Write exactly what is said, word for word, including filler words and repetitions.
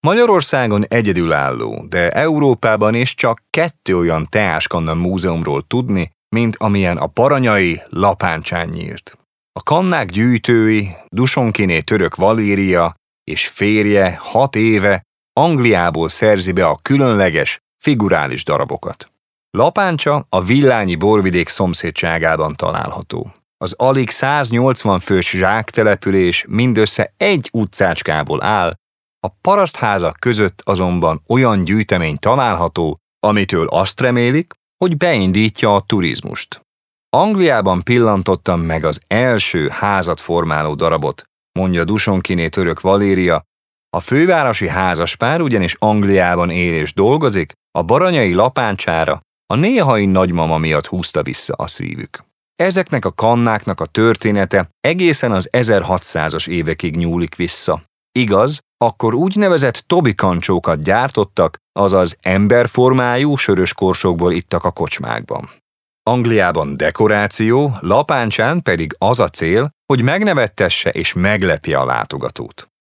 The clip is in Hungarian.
Magyarországon egyedülálló, de Európában is csak kettő olyan teáskanna múzeumról tudni, mint amilyen a baranyai Lapáncsán nyílt. A kannák gyűjtői, Dusonkiné török Valéria és férje hat éve Angliából szerzi be a különleges, figurális darabokat. Lapáncsa a Villányi borvidék szomszédságában található. Az alig száznyolcvan fős zsáktelepülés mindössze egy utcácskából áll, a parasztházak között azonban olyan gyűjtemény található, amitől azt remélik, hogy beindítja a turizmust. Angliában pillantottam meg az első házat formáló darabot, mondja Dusonkiné török Valéria. A fővárosi házaspár ugyanis Angliában él és dolgozik, a baranyai Lapáncsára a néhai nagymama miatt húzta vissza a szívük. Ezeknek a kannáknak a története egészen az ezerhatszázas évekig nyúlik vissza. Igaz, akkor úgynevezett tobikancsókat gyártottak, azaz emberformájú sörös korsókból ittak a kocsmákban. Angliában dekoráció, Lapáncsán pedig az a cél, hogy megnevettesse és meglepje a látogatót.